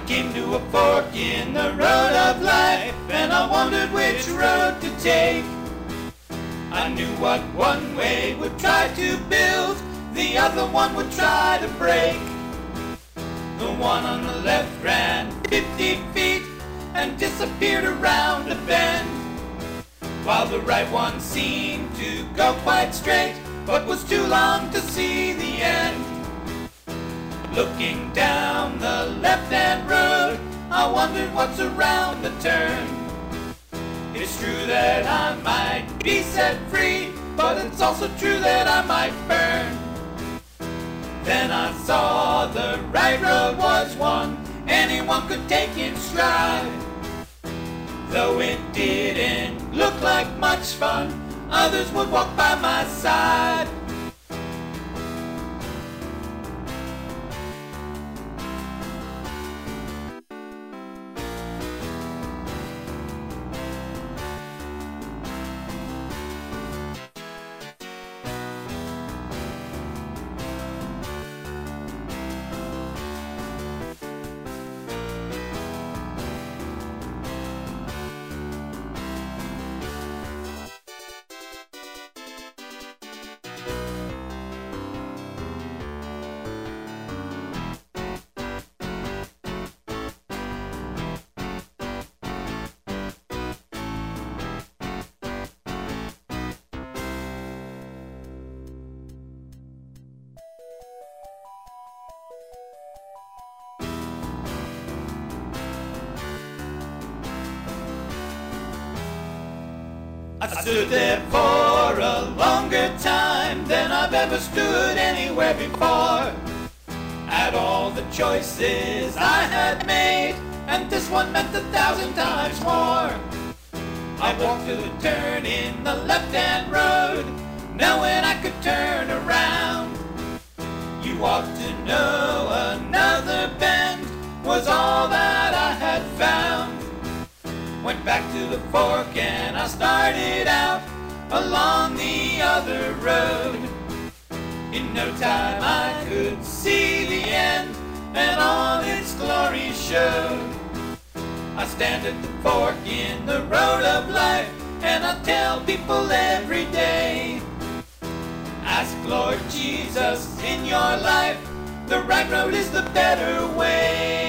came to a fork in the road of life, and I wondered which road to take. I knew what one way would try to build, the other one would try to break. The one on the left ran 50 feet and disappeared around a bend, while the right one seemed to go quite straight, but was too long to see the end. Looking down the left-hand road, I wondered what's around the turn. It's true that I might be set free, but it's also true that I might burn. Then I saw the right road was one anyone could take in stride. Though it didn't look like much fun, others would walk by my side. I stood there for a longer time than I've ever stood anywhere before. At all the choices I had made, and this one meant 1,000 times more. I walked to the turn in the left-hand road, knowing I could turn around. You ought to know another bend was all that I had found. Went back to the fork and I started out along the other road. In no time I could see the end, and all its glory showed. I stand at the fork in the road of life, and I tell people every day, ask Lord Jesus in your life, the right road is the better way.